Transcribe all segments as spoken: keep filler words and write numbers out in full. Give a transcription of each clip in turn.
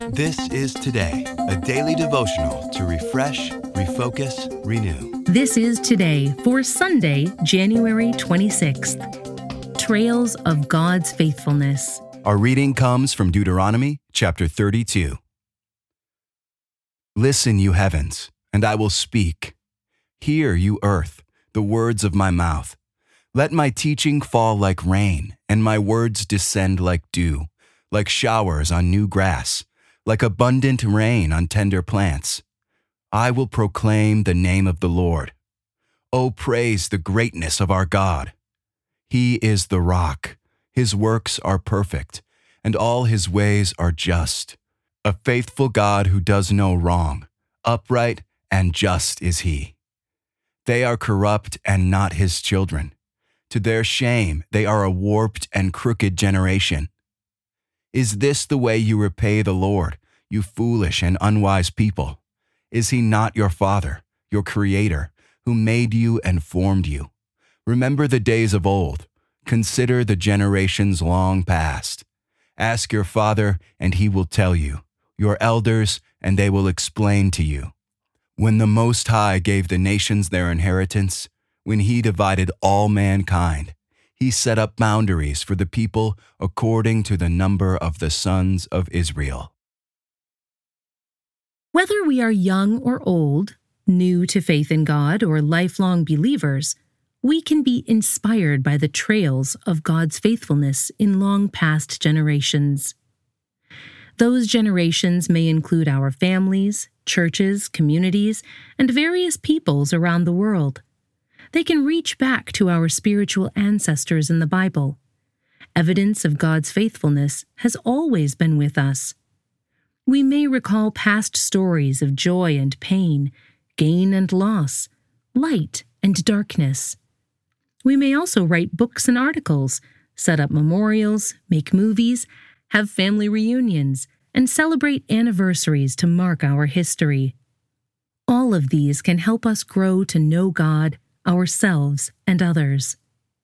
This is Today, a daily devotional to refresh, refocus, renew. This is Today for Sunday, January twenty-sixth. Trails of God's Faithfulness. Our reading comes from Deuteronomy chapter thirty-two. Listen, you heavens, and I will speak. Hear, you earth, the words of my mouth. Let my teaching fall like rain, and my words descend like dew, like showers on new grass, like abundant rain on tender plants. I will proclaim the name of the Lord. Oh, praise the greatness of our God. He is the rock. His works are perfect, and all his ways are just. A faithful God who does no wrong. Upright and just is he. They are corrupt and not his children. To their shame, they are a warped and crooked generation. Is this the way you repay the Lord, you foolish and unwise people? Is he not your Father, your Creator, who made you and formed you? Remember the days of old. Consider the generations long past. Ask your father, and he will tell you, your elders, and they will explain to you. When the Most High gave the nations their inheritance, when he divided all mankind, he set up boundaries for the people according to the number of the sons of Israel. Whether we are young or old, new to faith in God or lifelong believers, we can be inspired by the trails of God's faithfulness in long past generations. Those generations may include our families, churches, communities, and various peoples around the world. They can reach back to our spiritual ancestors in the Bible. Evidence of God's faithfulness has always been with us. We may recall past stories of joy and pain, gain and loss, light and darkness. We may also write books and articles, set up memorials, make movies, have family reunions, and celebrate anniversaries to mark our history. All of these can help us grow to know God, ourselves, and others.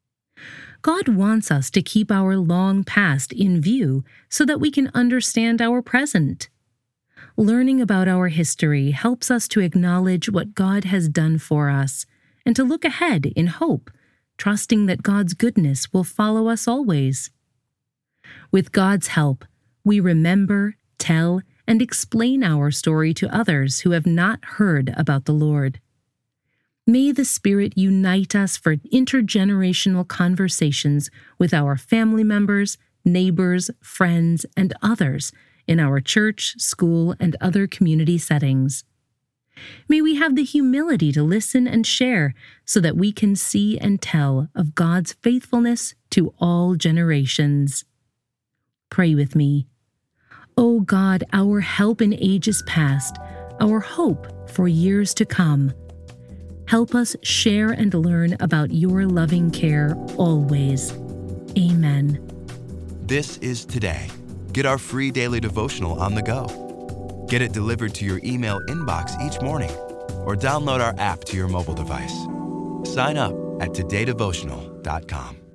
God wants us to keep our long past in view so that we can understand our present. Learning about our history helps us to acknowledge what God has done for us and to look ahead in hope, trusting that God's goodness will follow us always. With God's help, we remember, tell, and explain our story to others who have not heard about the Lord. May the Spirit unite us for intergenerational conversations with our family members, neighbors, friends, and others in our church, school, and other community settings. May we have the humility to listen and share so that we can see and tell of God's faithfulness to all generations. Pray with me. O God, our help in ages past, our hope for years to come, help us share and learn about your loving care always. Amen. This is Today. Get our free daily devotional on the go. Get it delivered to your email inbox each morning, or download our app to your mobile device. Sign up at today devotional dot com.